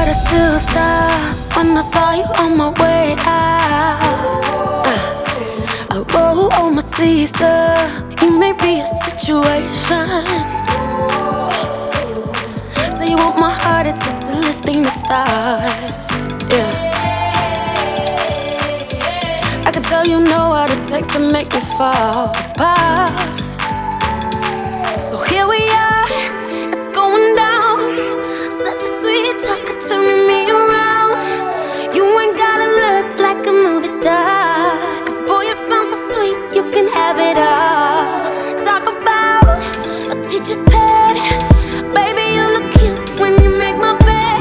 But I still stopped when I saw you on my way out. I roll all my sleeves up. You may be a situation. Say you want my heart, it's a silly thing to start. Yeah, I can tell you know what it takes to make me fall apart.